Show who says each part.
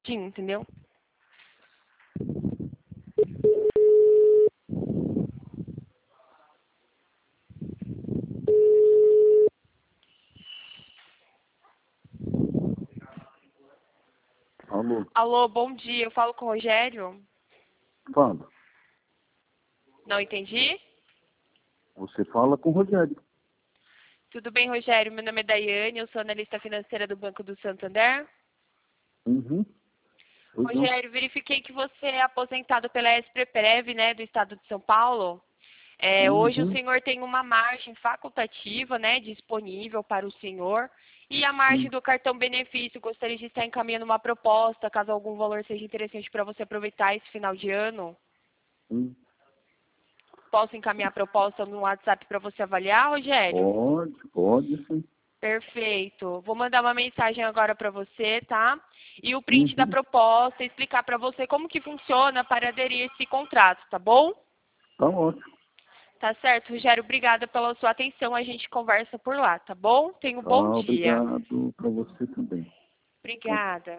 Speaker 1: entendeu?
Speaker 2: Alô,
Speaker 1: Alô, bom dia. Eu falo com o Rogério?
Speaker 2: fala.
Speaker 1: Não entendi?
Speaker 2: Você fala com o Rogério.
Speaker 1: Tudo bem, Rogério? Meu nome é Daiane, eu sou analista financeira do Banco do Santander.
Speaker 2: Uhum. Pois não.
Speaker 1: Rogério, verifiquei que você é aposentado pela Expreprev, né, do estado de São Paulo. Hoje o
Speaker 2: Uhum.
Speaker 1: senhor tem uma margem facultativa, né, disponível para o senhor. E a margem do cartão benefício, gostaria de estar encaminhando uma proposta, caso algum valor seja interessante para você aproveitar esse final de ano.
Speaker 2: Hum.
Speaker 1: Posso encaminhar a proposta no WhatsApp para você avaliar, Rogério?
Speaker 2: Pode sim.
Speaker 1: Perfeito. Vou mandar uma mensagem agora para você, tá? E o print da
Speaker 2: Uhum.
Speaker 1: proposta, explicar para você como que funciona para aderir a esse contrato, tá bom?
Speaker 2: Tá ótimo.
Speaker 1: Tá certo, Rogério. Obrigada pela sua atenção. A gente conversa por lá, tá bom? Tenha um
Speaker 2: Tá,
Speaker 1: bom dia.
Speaker 2: obrigado para você também. Tchau.
Speaker 1: Obrigada.